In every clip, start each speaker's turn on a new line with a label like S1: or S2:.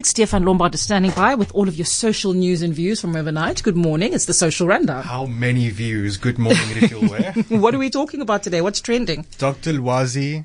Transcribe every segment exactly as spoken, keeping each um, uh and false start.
S1: Stefan Lombard is standing by with all of your social news and views from overnight. Good morning. It's the Social Rundown.
S2: How many views? Good morning, Ridicule.
S1: What are we talking about today? What's trending?
S2: Doctor Lwazi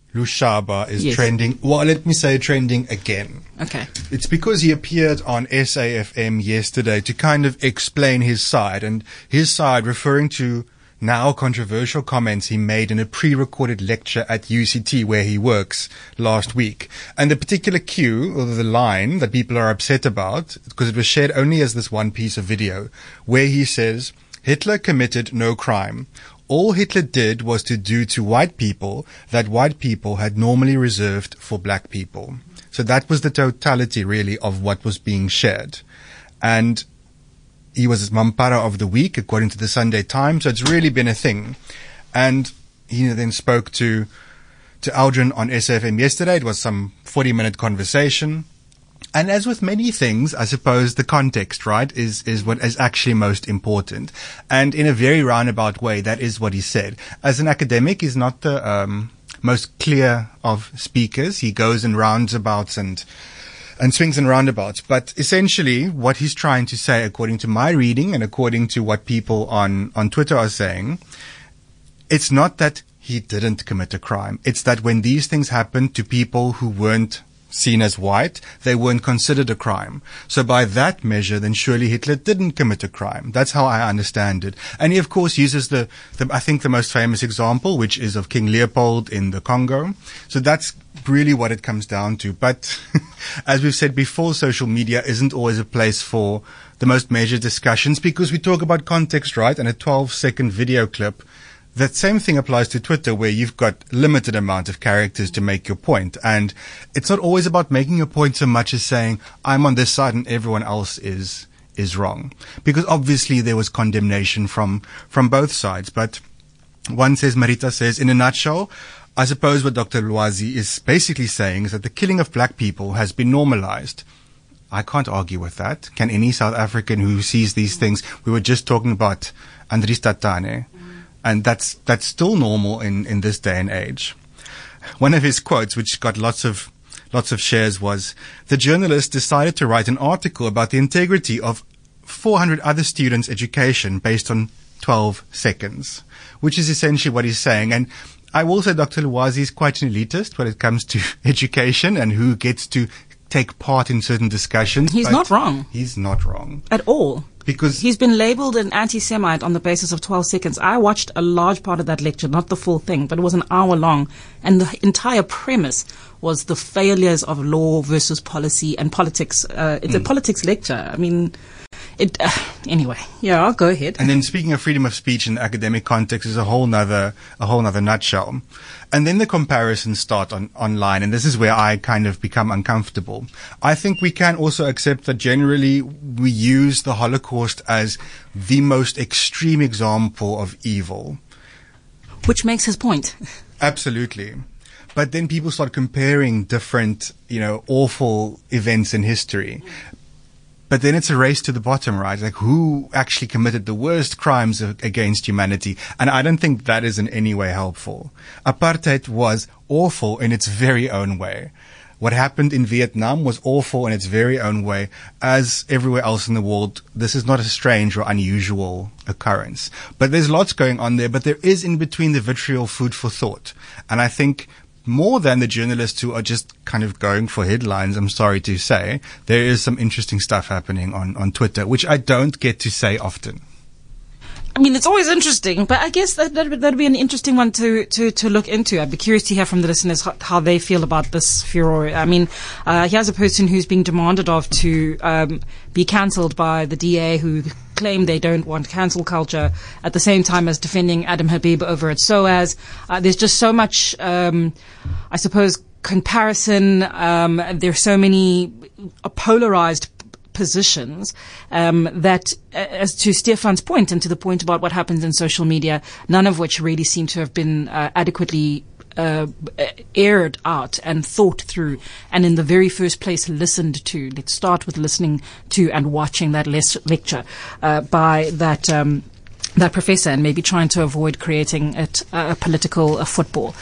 S2: Lushaba is
S1: Yes.
S2: trending. Well, let me say trending again.
S1: Okay.
S2: It's because he appeared on S A F M yesterday to kind of explain his side, and his side referring to now controversial comments he made in a pre-recorded lecture at U C T where he works last week. And the particular cue, or the line that people are upset about, because it was shared only as this one piece of video, where he says, Hitler committed no crime. All Hitler did was to do to white people that white people had normally reserved for black people. So that was the totality, really, of what was being shared. And he was Mampara of the Week, according to the Sunday Times, so it's really been a thing. And he then spoke to to Aldrin on S A F M yesterday. It was some forty-minute conversation. And as with many things, I suppose the context, right, is, is what is actually most important. And in a very roundabout way, that is what he said. As an academic, he's not the um, most clear of speakers. He goes in roundabouts and and swings and roundabouts. But essentially, what he's trying to say, according to my reading and according to what people on, on Twitter are saying, it's not that he didn't commit a crime. It's that when these things happened to people who weren't seen as white, they weren't considered a crime. So by that measure, then surely Hitler didn't commit a crime. That's how I understand it. And he, of course, uses the, the, I think the most famous example, which is of King Leopold in the Congo. So that's really what it comes down to. But as we've said before, social media isn't always a place for the most major discussions because we talk about context, right? And a twelve second video clip. That same thing applies to Twitter, where you've got limited amount of characters to make your point. And it's not always about making your point so much as saying, I'm on this side and everyone else is, is wrong. Because obviously there was condemnation from, from both sides. But one says, Marita says, in a nutshell, I suppose what Doctor Lwazi is basically saying is that the killing of black people has been normalized. I can't argue with that. Can any South African who sees these things, we were just talking about Andries Tatane, and that's that's still normal in, in this day and age. One of his quotes, which got lots of lots of shares, was, the journalist decided to write an article about the integrity of four hundred other students' education based on twelve seconds, which is essentially what he's saying. And I will say Doctor Lwazi is quite an elitist when it comes to education and who gets to take part in certain discussions.
S1: He's not wrong.
S2: He's not wrong.
S1: At all.
S2: Because
S1: he's been labeled an anti-Semite on the basis of twelve seconds. I watched a large part of that lecture, not the full thing, but it was an hour long. And the entire premise was the failures of law versus policy and politics. Uh, it's mm. a politics lecture. I mean, it, uh, anyway, yeah, I'll go ahead.
S2: And then speaking of freedom of speech in the academic context is a whole nother, a whole nother nutshell. And then the comparisons start on, online, and this is where I kind of become uncomfortable. I think we can also accept that generally we use the Holocaust as the most extreme example of evil.
S1: Which makes his point.
S2: Absolutely. But then people start comparing different, you know, awful events in history. But then it's a race to the bottom, right? Like, who actually committed the worst crimes against humanity? And I don't think that is in any way helpful. Apartheid was awful in its very own way. What happened in Vietnam was awful in its very own way. As everywhere else in the world, this is not a strange or unusual occurrence. But there's lots going on there, but there is in between the vitriol food for thought. And I think more than the journalists who are just kind of going for headlines, I'm sorry to say, there is some interesting stuff happening on, on Twitter, which I don't get to say often.
S1: I mean, it's always interesting, but I guess that that would be an interesting one to, to, to look into. I'd be curious to hear from the listeners how, how they feel about this furor. I mean, uh, here's a person who's being demanded of to um, be cancelled by the D A, who claim they don't want cancel culture, at the same time as defending Adam Habib over at SOAS. Uh, there's just so much, um, I suppose, comparison. Um, there's so many polarized positions um, that, uh, as to Stefan's point and to the point about what happens in social media, none of which really seem to have been uh, adequately uh, aired out and thought through, and in the very first place listened to. Let's start with listening to and watching that les- lecture uh, by that um, that professor, and maybe trying to avoid creating it uh, a political uh, football.